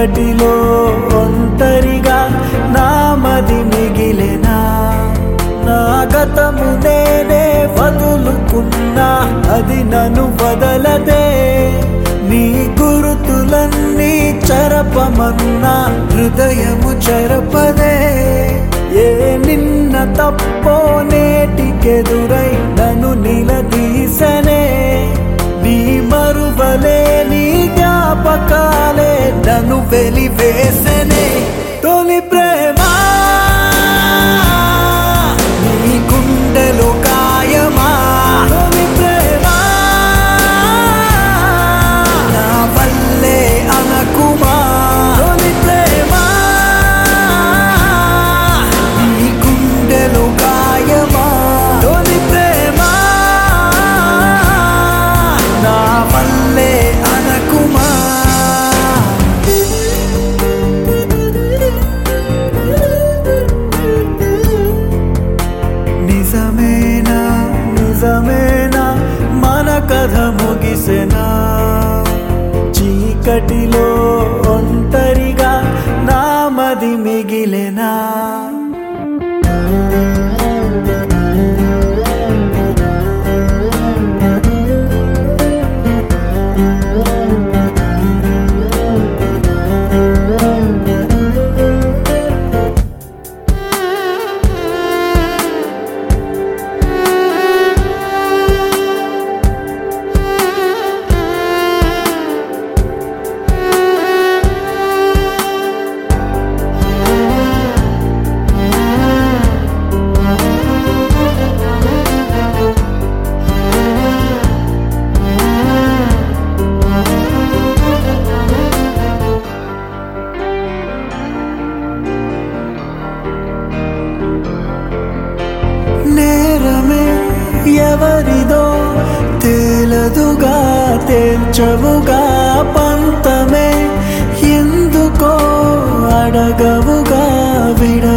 చీకటిలో ఒంటరిగా నామది మిగిలెనా నా గతము నేనే వదులుకున్నా అది నన్ను వదలదే నీ గురుతులన్నీ చెరపమన్నా హృదయము చెరపదే ఏ నిన్న తప్పో నేటికెదురై నన్ను నిలదీసనే నీ మరువలే నీ జ్ఞాపకాలే నన్ను వెలివేసనే తొలి ప్రేమ నీ గుండెలో గాయమా తొలి ప్రేమ నా వల్లే అనకుమా తొలి ప్రేమ నీ గుండెలో గాయమా తొలి ప్రేమ నా వల్లే అనకుమా నిజమేనా నిజమేనా మన కథ ముగిసెనా చీకటిలో ఒంటరిగా నామది మిగిలెనా నేరమే ఎవరిదో తేలదుగా తేల్చవుగా పంతమే ఎందుకో అడగవుగా విడ